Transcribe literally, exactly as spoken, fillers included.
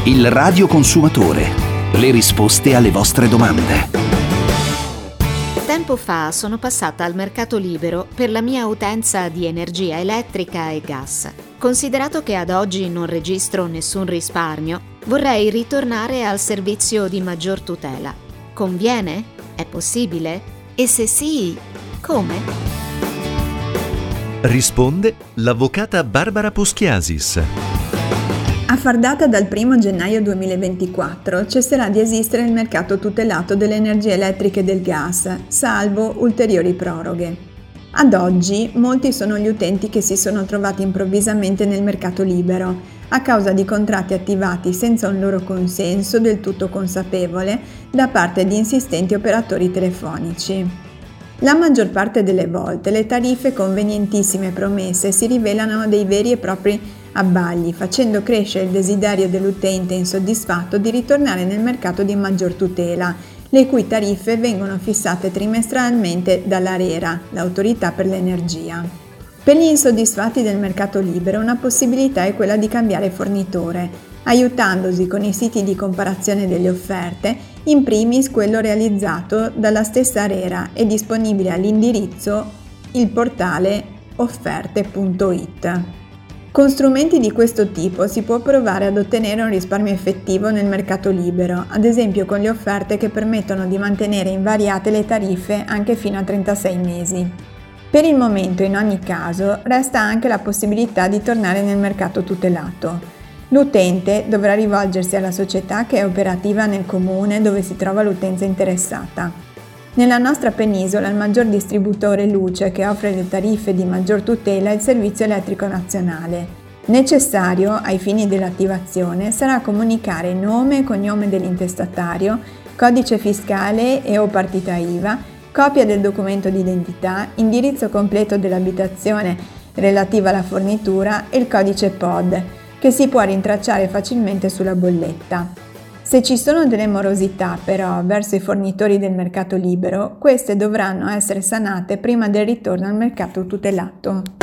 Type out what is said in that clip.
Il radioconsumatore. Le risposte alle vostre domande. Tempo fa sono passata al mercato libero per la mia utenza di energia elettrica e gas. Considerato che ad oggi non registro nessun risparmio, vorrei ritornare al servizio di maggior tutela. Conviene? È possibile? E se sì, come? Risponde l'avvocata Barbara Poschiasis. A far data dal primo gennaio duemilaventiquattro cesserà di esistere il mercato tutelato delle energie elettriche e del gas, salvo ulteriori proroghe. Ad oggi molti sono gli utenti che si sono trovati improvvisamente nel mercato libero, a causa di contratti attivati senza un loro consenso del tutto consapevole da parte di insistenti operatori telefonici. La maggior parte delle volte le tariffe convenientissime promesse si rivelano dei veri e propri abbagli, facendo crescere il desiderio dell'utente insoddisfatto di ritornare nel mercato di maggior tutela, le cui tariffe vengono fissate trimestralmente dall'ARERA, l'Autorità per l'Energia. Per gli insoddisfatti del mercato libero una possibilità è quella di cambiare fornitore, aiutandosi con i siti di comparazione delle offerte, in primis quello realizzato dalla stessa ARERA e disponibile all'indirizzo il portale offerte punto it. Con strumenti di questo tipo si può provare ad ottenere un risparmio effettivo nel mercato libero, ad esempio con le offerte che permettono di mantenere invariate le tariffe anche fino a trentasei mesi. Per il momento, in ogni caso, resta anche la possibilità di tornare nel mercato tutelato. L'utente dovrà rivolgersi alla società che è operativa nel comune dove si trova l'utenza interessata. Nella nostra penisola il maggior distributore luce che offre le tariffe di maggior tutela è il Servizio Elettrico Nazionale. Necessario, ai fini dell'attivazione, sarà comunicare nome e cognome dell'intestatario, codice fiscale e o partita I V A, copia del documento d'identità, indirizzo completo dell'abitazione relativa alla fornitura e il codice P O D, che si può rintracciare facilmente sulla bolletta. Se ci sono delle morosità però verso i fornitori del mercato libero, queste dovranno essere sanate prima del ritorno al mercato tutelato.